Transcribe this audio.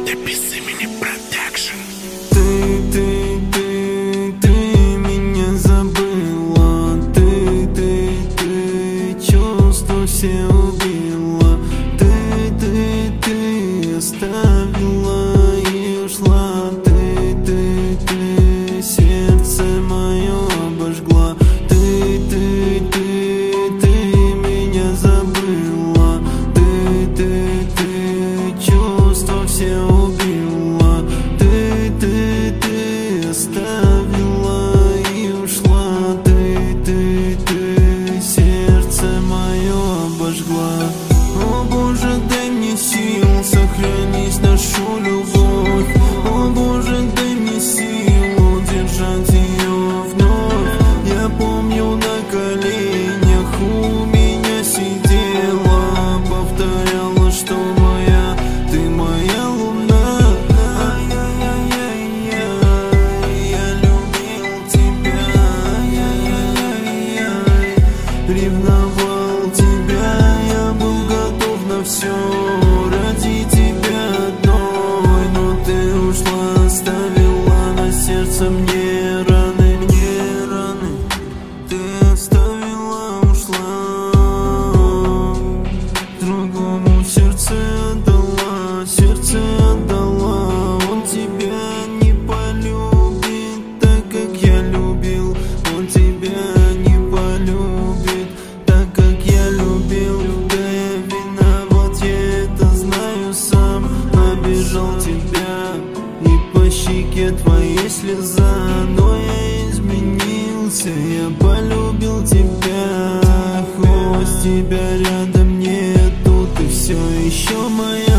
Ты без имени Production. Ты меня забыла. Ты чувства все убила. Ты оставила и ушла. Ты сердце мое обожгла. Ты меня забыла. Ты чувства все убила. Ты оставила и ушла. Ты сердце мое обожгла. О Боже, дай мне сил сохранить нашу любовь. О Боже, дай мне силу держать ее вновь. Я помню, на коленях у меня сидела, повторяла, что моя, ты моя луна. Я любил тебя, ревновал тебя. Я был готов на все ради тебя одной, но ты ушла, оставила на сердце мне раны. Ты оставила, ушла, другому сердце отдала. Он тебя не полюбит так, как я любил. Он тебя не полюбит так, как я любил. Да я виноват, я это знаю сам. Обижал тебя, и по щеке твоей слеза. Но я изменился, я полюбил тебя. Хоть тебя рядом нету, ты все еще моя.